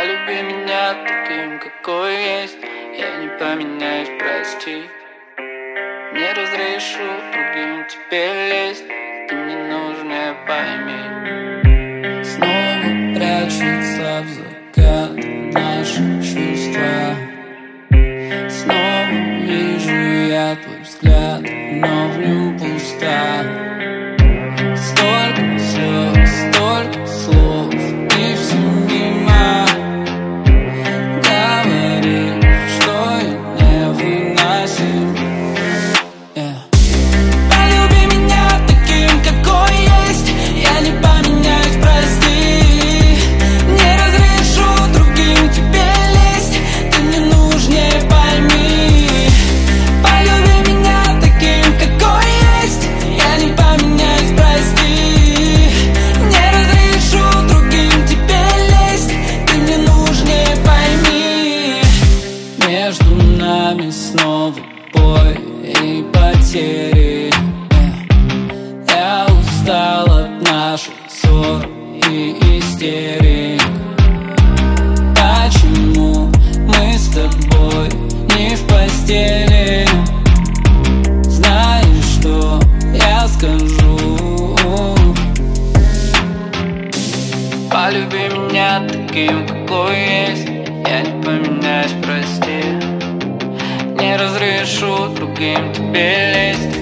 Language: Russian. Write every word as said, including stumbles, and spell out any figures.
Полюби меня таким, какой есть. Я не поменяюсь, прости. Не разрешу другим тебе лезть. Ты мне нужна, пойми. Снова прячется в закат наши чувства. Снова вижу я твой взгляд, но в нем пусто. Столько слез, столько слов, и все мимо. Говори, что я невыносим. Yeah. Полюби меня таким, какой есть. Я не поменяюсь, прости. Не разрешу другим тебе лезть. Ты мне нужнее, пойми. Полюби меня таким, какой есть. Я не поменяюсь, прости. Не разрешу другим тебе лезть. Ты мне нужнее, пойми. Между нами снова бой и потери. Я устал от наших ссор и истерик. Почему мы с тобой не в постели? Знаешь, что я скажу? Полюби меня таким, какой есть. Я не поменяюсь, прости. Не разрешу другим тебе лезть.